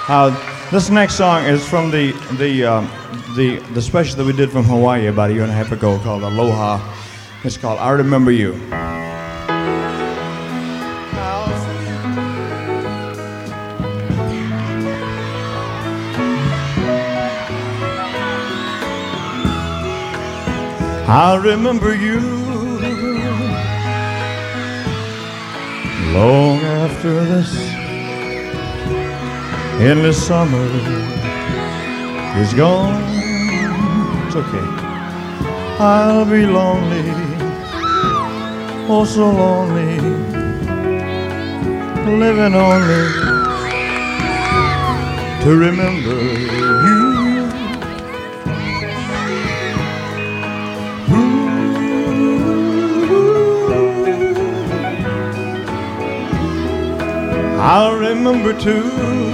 This next song is from the special that we did from Hawaii about a year and a half ago called Aloha. It's called I Remember You. I remember you long after this endless summer is gone. It's okay. I'll be lonely, oh so lonely, living only to remember you. I'll remember too